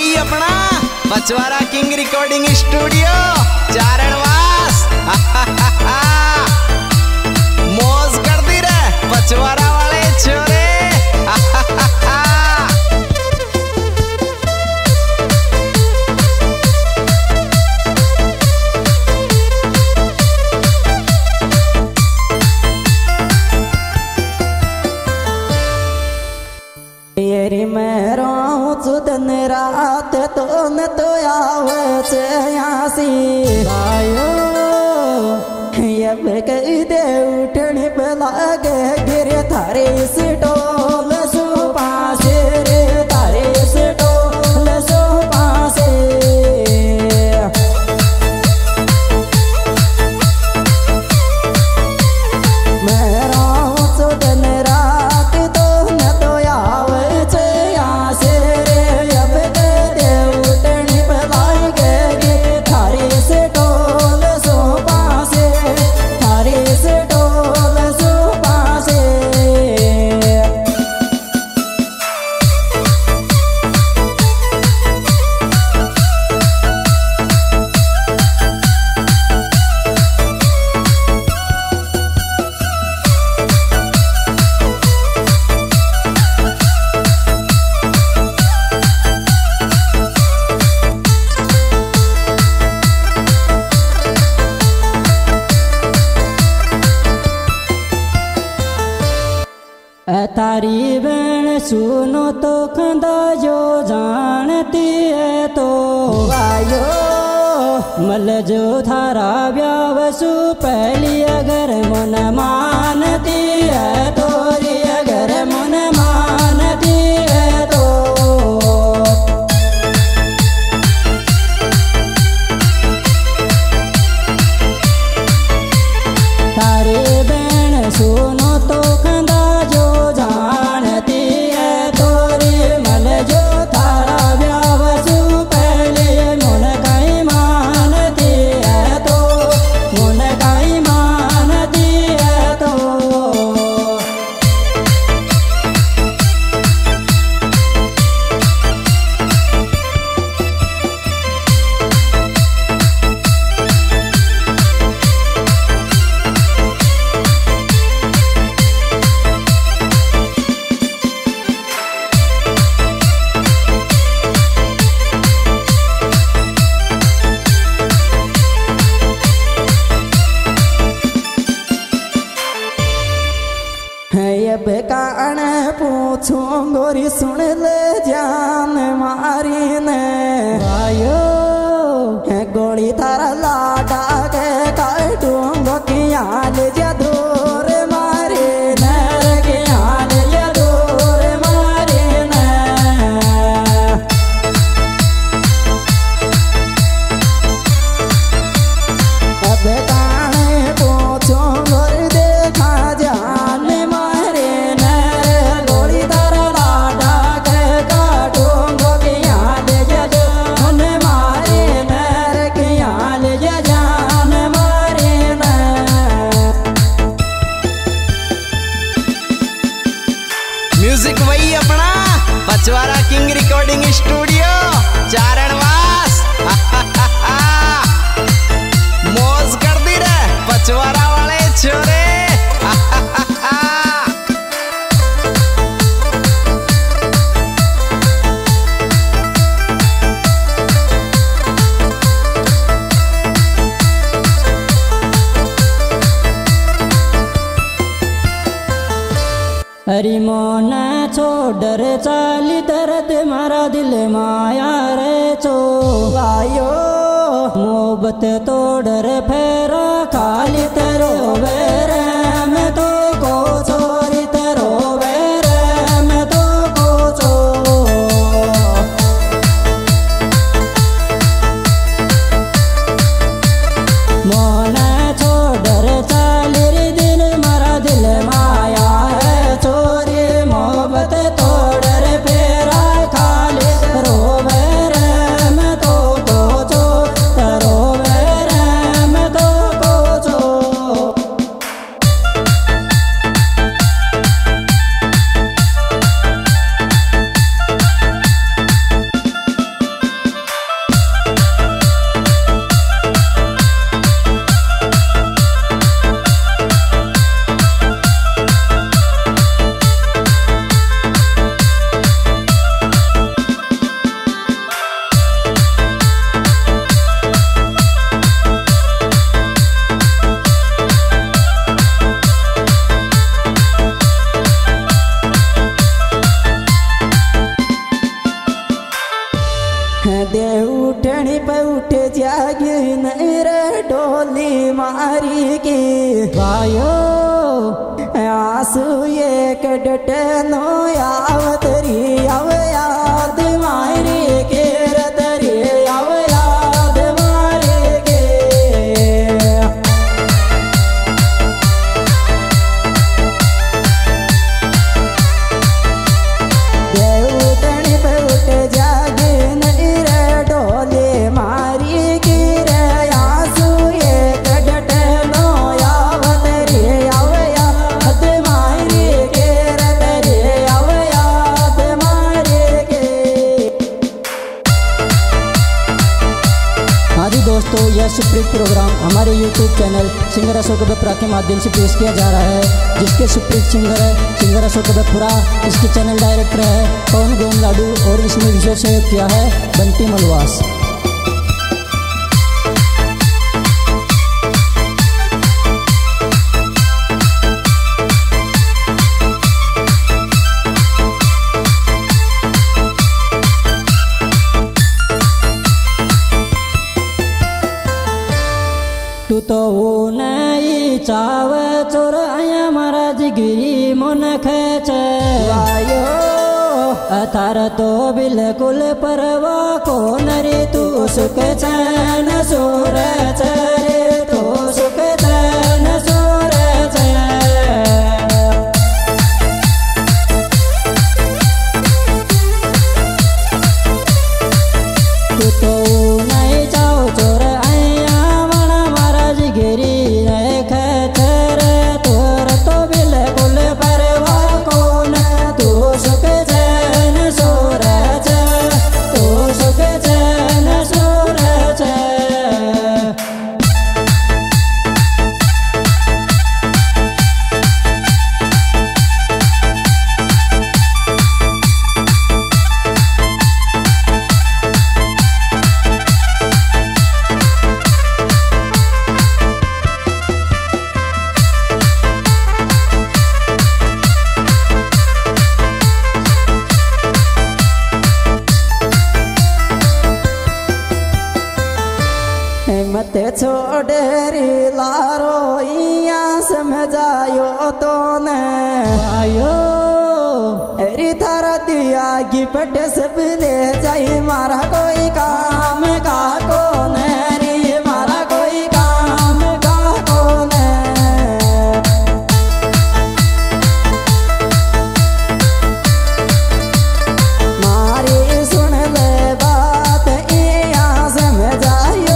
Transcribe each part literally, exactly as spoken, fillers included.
वही अपना Bachwara king recording studio Charanwas. मौज कर दी रे बचवारा वाले छोरे। तेरी मैं रहूं दिन रात तो न तो आवे से यासी आयो ये कही दे उठने पे लागे गिरे थारे से डोल सो पासे रे थारे से डोल सो पासे। मैं रहूं दिन रात तो न तो आवे से यासी रे अब के दे उठने पे लागे गिरे थारे से डोल सो पासे थारे से डोल सो पासे। तारी बहन सुनो तो खंदा जो जानती है तो आयो मल जो थारा व्यावसु पहली अगर मन मानती है तोरी अगर मन मानती है तो। तारी बहन सुनो तो खंदा जो जानती है तोरी मल जो थारा व्यावसु पहले मन काई मानती है तो मन काई मानती है तो। अब कान पूछूं गोरी सुन ले जान मारी ने आयो गोली थारा लाडा के काटूंगो किया ले जा दूर मारे नर किया ले जा दूर मारे न। अब कान पूछूं गोरी देखा जान म्यूजिक वही अपना Bachwara king recording studio Charanwas. मौज कर दी रे बचवारा वाले छोरे। हरी मोन छोड़र चाली दर्द मारा दिल माया रे चो आयो मोहब्बत तोड़र फेरा खाली तरो वेर में तो को छोरी तरो वेर में तो को चो। मोन छोड़र चाली रे दिल मारा दिल माया चोरी मोहब्बत तोड़र फेरा खाली रोवेर में तो को चो रोवेर में तो को चो। भाइयो आंसू ये कटट नो यावतरी आव याद मारी के रतरी आव याद मारे के देवतनी पे उठ जागे नहीं रे डोले मारी की रे आंसू ये कटट नो यावतरी आव याद मारी के रतरी आव याद मारे के। हाँ जी दोस्तों, यह सुप्रीत प्रोग्राम हमारे YouTube channel singer Ashok Bepura के माध्यम से पेश किया जा रहा है, जिसके सुप्रीत सिंगर है सिंगर अशोक बेपुरा। इसके चैनल डायरेक्टर है पवन गोम लाडू और इसमें विशेष सहयोग किया है बंटी मलवास। तू तो वो नहीं चाव चोर आया महाराज गिरी मन खेच वायो अथार तो बिल्कुल परवा को नरे तू सुख चैन सोर चरे तो सुख चैन सोर तू तो नहीं चाव चोर आया मना महाराज गिरी खेचर तोर तो बिल्कुल परवा कौन तू सुख चैन सोर तू सुख चैन सोर मत छोड़ेरी लारो इया समझायो तो न आयो अरे थारा दिया गिफ्ट सब ले जाई मारा कोई काम का को न रे मारा कोई काम का को न मारी सुन ले बात इया समझायो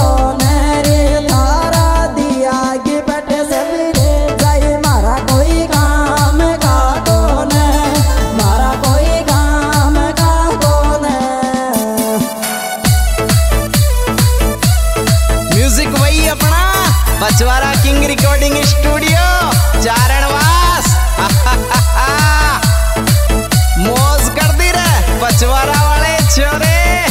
Pachwara king recording studio Charanwas. मौज कर दी रे पचवारा वाले छोरे।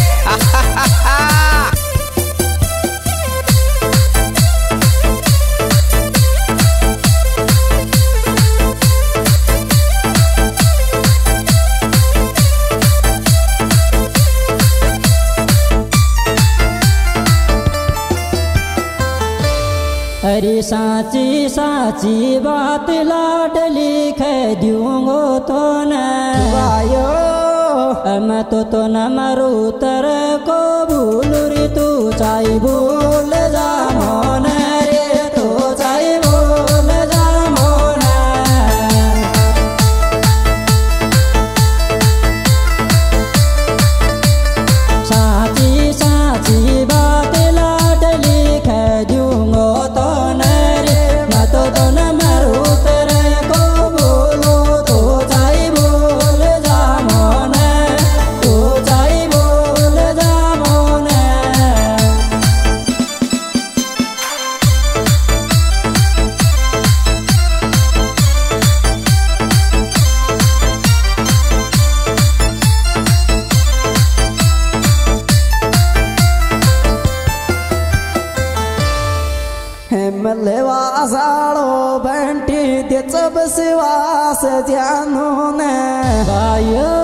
अरे साची साची बात लाडली खे दूंगो तो न वायो मैं तो तो न मरू तर को भूल रे तू चाहे भूल जा मोन रे तू चाहे भूल जा मोन साची साची बात लाडली खे दूंगो तो मलवासाळो बंटी त्याच बसवास जाणून बायो